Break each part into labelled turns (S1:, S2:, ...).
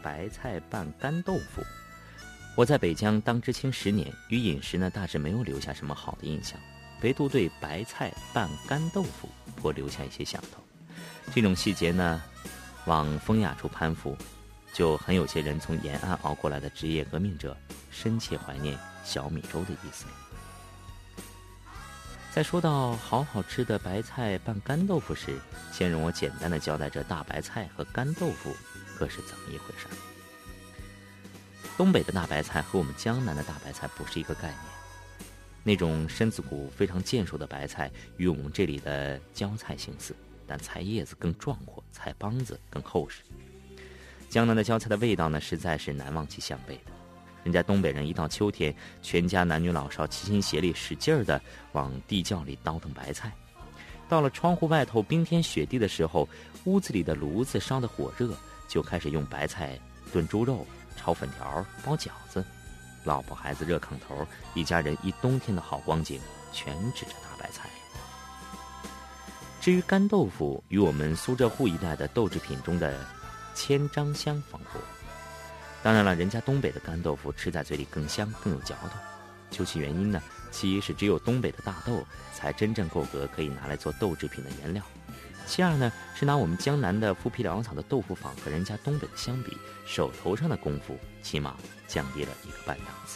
S1: 白菜拌干豆腐。我在北疆当知青10年，与饮食呢大致没有留下什么好的印象，唯独对白菜拌干豆腐颇留下一些想头。这种细节呢，往风雅处攀附，就很有些人从延安熬过来的职业革命者深切怀念小米粥的意思。在说到好好吃的白菜拌干豆腐时，先容我简单的交代这大白菜和干豆腐各是怎么一回事。东北的大白菜和我们江南的大白菜不是一个概念。那种身子骨非常健硕的白菜与我们这里的椒菜相似，但菜叶子更壮阔，菜帮子更厚实。江南的椒菜的味道呢，实在是难望其项背的。人家东北人一到秋天，全家男女老少齐心协力，使劲儿的往地窖里倒腾白菜。到了窗户外头冰天雪地的时候，屋子里的炉子烧得火热，就开始用白菜炖猪肉、炒粉条、包饺子。老婆孩子热炕头，一家人一冬天的好光景，全指着大白菜。至于干豆腐，与我们苏浙沪一带的豆制品中的千张香仿佛。当然了，人家东北的干豆腐吃在嘴里更香更有嚼头。究其原因呢，其一是只有东北的大豆才真正够格可以拿来做豆制品的原料，其二呢是拿我们江南的浮皮潦草的豆腐坊和人家东北的相比，手头上的功夫起码降低了一个半档次。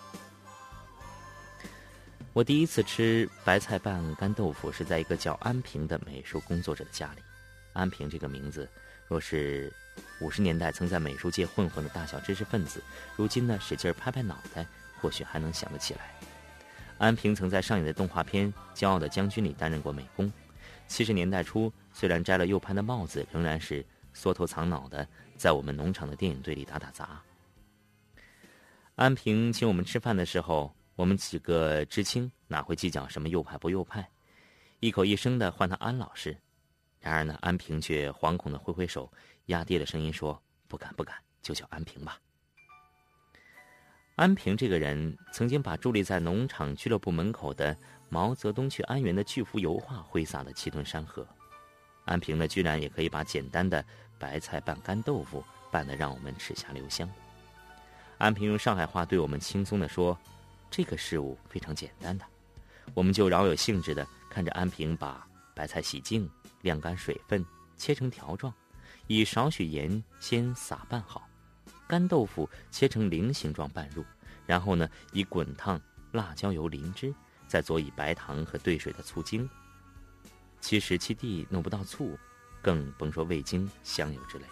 S1: 我第一次吃白菜拌干豆腐是在一个叫安平的美术工作者的家里。安平这个名字，若是50年代曾在美术界混混的大小知识分子，如今呢使劲拍拍脑袋，或许还能想得起来。安平曾在上演的动画片《骄傲的将军》里担任过美工。70年代初，虽然摘了右派的帽子，仍然是缩头藏脑的在我们农场的电影队里打杂。安平请我们吃饭的时候，我们几个知青哪会计较什么右派不右派，一口一声的唤他安老师。然而呢，安平却惶恐的挥挥手，压低了声音说：“不敢不敢，就叫安平吧。”安平这个人曾经把伫立在农场俱乐部门口的毛泽东去安源的巨幅油画挥洒了7吨山河。安平呢，居然也可以把简单的白菜拌干豆腐拌得让我们齿下留香。安平用上海话对我们轻松地说：“这个事物非常简单的。”我们就饶有兴致地看着安平把白菜洗净，晾干水分，切成条状，以少许盐先撒拌好，干豆腐切成菱形状拌入，然后呢以滚烫辣椒油淋之，再佐以白糖和兑水的醋精。其实其地弄不到醋，更甭说味精、香油之类。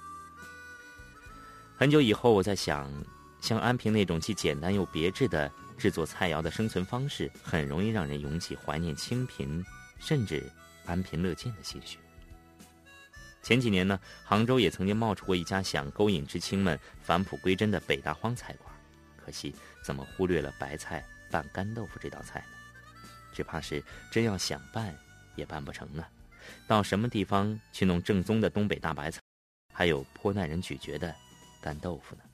S1: 很久以后，我在想，像安平那种既简单又别致的制作菜肴的生存方式，很容易让人涌起怀念清贫，甚至安贫乐见的心绪。前几年呢，杭州也曾经冒出过一家想勾引知青们返璞归真的北大荒菜馆，可惜怎么忽略了白菜拌干豆腐这道菜呢？只怕是真要想办也办不成呢。到什么地方去弄正宗的东北大白菜，还有颇耐人咀嚼的干豆腐呢？